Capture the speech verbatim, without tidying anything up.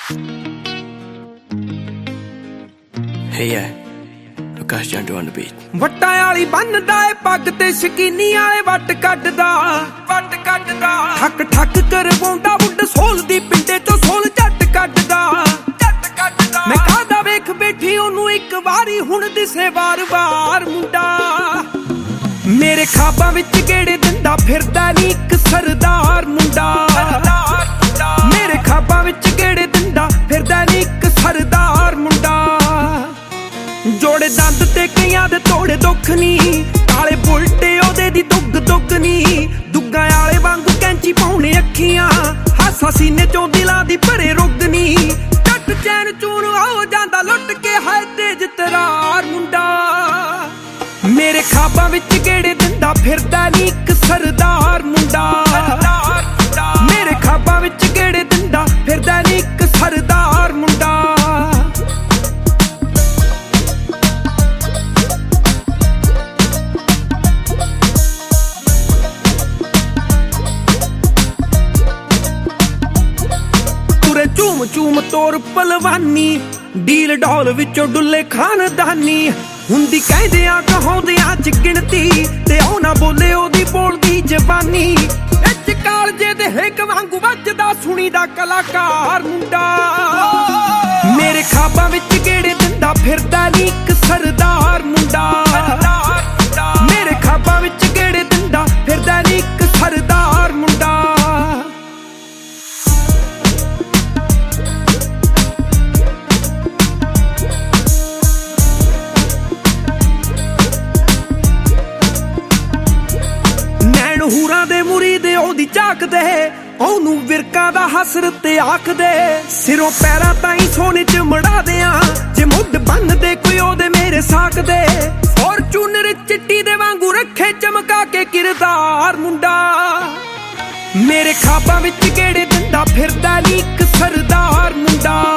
Hey yeah, Prakash Jandu on the beat. ਵੱਟਾਂ ਵਾਲੀ ਬੰਨਦਾ ਏ ਪੱਗ ਤੇ ਸ਼ਕੀਨੀ ਵਾਲੇ ਵੱਟ ਕੱਢਦਾ ਵੱਟ ਕੱਢਦਾ ਠੱਕ ਠੱਕ ਕਰਵਾਉਂਦਾ ਵੁੱਡ ਸੋਲ ਦੀ ਪਿੰਡੇ ਚੋਂ ਸੋਲ ਝੱਟ ਕੱਢਦਾ ਝੱਟ ਕੱਢਦਾ ਮੈਂ ਖਾਦਾ ਵੇਖ ਬੈਠੀ ਉਹਨੂੰ ਇੱਕ ਵਾਰੀ ਹੁਣ ਦਿਸੇ ਵਾਰ-ਵਾਰ ਮੁੰਡਾ ਮੇਰੇ ਖਾਬਾਂ ਵਿੱਚ ਕਿਹੜੇ ਦਿੰਦਾ ਫਿਰਦਾ ਨੀ ਇੱਕ ਸਰਦਾਰ ਮੁੰਡਾ ਮੇਰੇ ਖਾਬਾਂ ਵਿੱਚ ਕਿਹੜੇ ਦਿੰਦਾ ਫਿਰਦਾ ਨੀ ਇੱਕ ਸਰਦਾਰ ਮੁੰਡਾ ਜੋੜੇ ਦੰਦ ਤੇ ਕਈਆਂ ਦੇ ਤੋੜੇ ਦੁੱਖ ਨੀ ਕਾਲੇ ਬੁਲਟੇ ਉਹਦੇ ਦੀ ਦੁੱਗ ਦੁੱਗ ਨੀ ਦੁੱਗਾਂ ਵਾਲੇ ਵਾਂਗੂ ਕੈਂਚੀ ਪਾਉਣੇ ਅੱਖੀਆਂ ਹਾਸਾ ਸੀਨੇ ਚੋਂ ਦਿਲਾਂ ਦੀ ਭਰੇ ਰੁੱਗ ਨੀ ਟੱਟ ਚੈਨ ਚੂਨ ਹੋ ਜਾਂਦਾ ਲੁੱਟ ਕੇ ਹਾਏ ਤੇਜ ਤਰਾਰ ਮੁੰਡਾ ਮੇਰੇ ਖਾਬਾਂ ਵਿੱਚ ਕਿਹੜੇ ਦਿੰਦਾ ਫਿਰਦਾ ਨੀ ਇੱਕ ਸਰਦਾਰ ਮੁੰਡਾ ਮੇਰੇ ਖਾਬਾਂ ਵਿੱਚ ਕਿਹੜੇ ਦਿੰਦਾ ਫਿਰਦਾ ਨੀ ਇੱਕ ਸਰਦਾਰ ਮੁੰਡਾ ਚੂਮ ਚੂਮ ਤੋਰ ਪਲਵਾਨੀ ਡੀਲ ਡੌਲ ਵਿੱਚੋਂ ਡੁੱਲੇ ਖਾਨਦਾਨੀ ਹੁੰਦੀ ਕਹਿੰਦੇ ਆ ਕਹਾਉਂਦਿਆਂ ਚ ਗਿਣਤੀ ਤੇ ਉਹ ਨਾ ਬੋਲੇ ਉਹਦੀ ਬੋਲਦੀ ਜ਼ਬਾਨੀ ਵਿੱਚ ਕਾਲਜੇ ਦੇ ਹਿੱਕ ਵਾਂਗੂ ਵੱਜਦਾ ਸੁਣੀ ਦਾ ਕਲਾਕਾਰ ਮੁੰਡਾ ਮੇਰੇ ਖਾਬਾਂ ਵਿੱਚ ਕਿਹੜੇ ਦਿੰਦਾ ਫਿਰਦਾ ਨੀ ਇੱਕ ਸਰਦਾਰ ਮੁੰਡਾ ਮੇਰੇ ਖਾਬਾਂ ਵਿੱਚ ਕਿਹੜੇ ਦਿੰਦਾ ਫਿਰਦਾ ਨੀ ਇੱਕ ਸਰਦਾਰ ਮੁੰਡਾ ਹੂਰਾਂ ਦੇ ਮੁਰੀਦੇ ਉਹਦੀ ਝਾਕਦੇ ਉਹਨੂੰ ਵਿਰਕਾਂ ਦਾ ਹਸਰਤ ਆਖਦੇ ਸਿਰੋਂ ਪੈਰਾਂ ਤਾਈਂ ਸੋਨੇ ਚ ਮੜਾ ਦਿਆਂ ਜੇ ਮੁੱਢ ਬੰਨਦੇ ਕੋਈ ਉਹਦੇ ਮੇਰੇ ਸਾਕਦੇ ਫੋਰਚੂਨਰ ਚਿੱਟੀ ਦੇ ਵਾਂਗੂ ਰੱਖੇ ਚਮਕਾ ਕੇ ਕਿਰਦਾਰ ਮੁੰਡਾ ਮੇਰੇ ਖਾਬਾਂ ਵਿੱਚ ਕਿਹੜੇ ਦਿੰਦਾ ਫਿਰਦਾ ਨੀ ਇੱਕ ਸਰਦਾਰ ਮੁੰਡਾ